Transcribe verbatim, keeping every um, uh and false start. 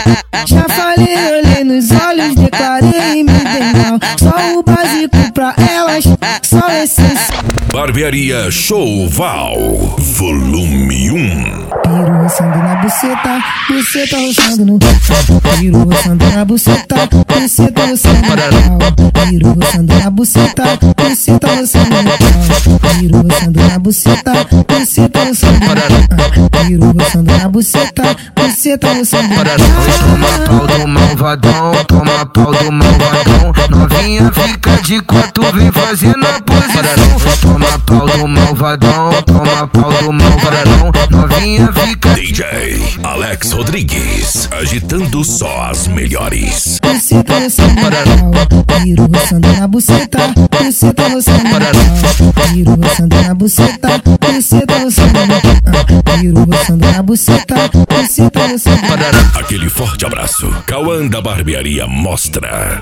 Já falei, olhei nos olhos, declarei e me dei mal. Só o básico pra elas, só essencial. Barbearia Show Val, volume um. Piro roçando na buceta, buceta roçando no piro roçando na buceta, buceta roçando no pau. Piro roçando na buceta, buceta roçando no pau. Piro roçando na buceta, buceta roçando no pau. Piro roçando na buceta, buceta roçando no pau. Toma pau do malvadão, toma pau do malvadão. Novinha fica de quatro, vem fazendo a posição. Toma pau do malvadão, toma pau do malvadão. Novinha fica. D J Alex Rodrigues, agitando só as melhores. Buceta roçando no pau. Piro roçando na buceta, buceta roçando no pau. Piro roçando na buceta, buceta roçando no pau. Piro roçando na buceta, buceta roçando no pau. Aquele forte abraço. Cauã da Barbearia mostra.